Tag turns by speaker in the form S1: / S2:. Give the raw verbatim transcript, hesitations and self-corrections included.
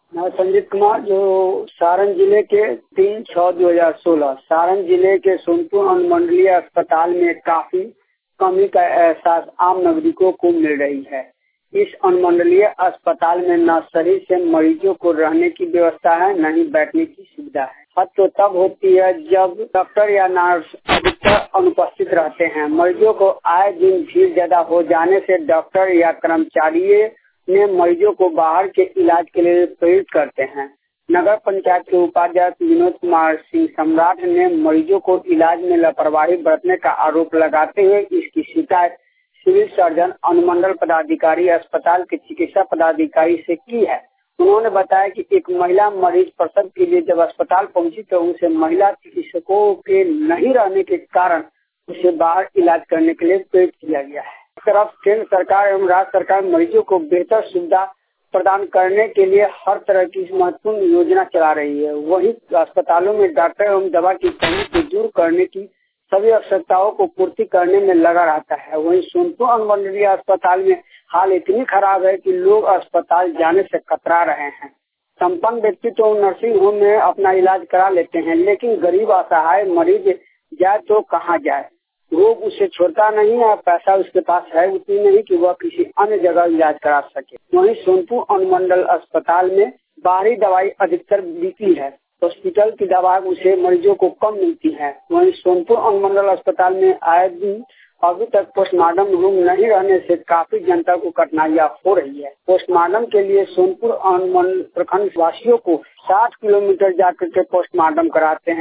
S1: मैं संजीत कुमार, जो सारण जिले के तीन छह दो हजार सोलह सारण जिले के सोनपुर अनुमंडलीय अस्पताल में काफी कमी का एहसास आम नागरिकों को मिल रही है। इस अनुमंडलीय अस्पताल में न शरीर से मरीजों को रहने की व्यवस्था है, न ही बैठने की सुविधा है। हद तो तब होती है जब डॉक्टर या नर्स अधिकतर अनुपस्थित रहते हैं। मरीजों को आए दिन भीड़ ज्यादा हो जाने से डॉक्टर या कर्मचारी ने मरीजों को बाहर के इलाज के लिए प्रेरित करते हैं। नगर पंचायत के उपाध्यक्ष विनोद कुमार सिंह सम्राट ने मरीजों को इलाज में लापरवाही बरतने का आरोप लगाते हुए इसकी शिकायत सिविल सर्जन, अनुमंडल पदाधिकारी, अस्पताल के चिकित्सा पदाधिकारी से की है। उन्होंने बताया कि एक महिला मरीज प्रसव के लिए जब अस्पताल पहुंची तो उसे महिला चिकित्सकों के नहीं रहने के कारण उसे बाहर इलाज करने के लिए प्रेरित किया गया है। इस तरफ केंद्र सरकार एवं राज्य सरकार मरीजों को बेहतर सुविधा प्रदान करने के लिए हर तरह की महत्वपूर्ण योजना चला रही है। वहीं अस्पतालों में डॉक्टर एवं दवा की कमी को दूर करने की सभी आवश्यकताओं को पूर्ति करने में लगा रहता है। वहीं सोनपुर अनुमंडलीय अस्पताल में हाल इतनी खराब है कि लोग अस्पताल जाने से कतरा रहे हैं। संपन्न व्यक्ति तो नर्सिंग होम में अपना इलाज करा लेते हैं, लेकिन गरीब असहाय मरीज जाए तो कहाँ जाए। रोग उसे छोड़ता नहीं है, पैसा उसके पास है उतनी नहीं कि वह किसी अन्य जगह इलाज करा सके। वहीं सोनपुर अनुमंडल अस्पताल में बाहरी दवाई अधिकतर बिकती है, हॉस्पिटल की दवा उसे मरीजों को कम मिलती है। वहीं सोनपुर अनुमंडल अस्पताल में आए दिन अभी तक पोस्टमार्टम रूम नहीं रहने से काफी जनता को कठिनाइयां हो रही है। पोस्टमार्टम के लिए सोनपुर अनुमंडल प्रखंड वासियों को साठ किलोमीटर जाकर के पोस्टमार्टम कराते हैं।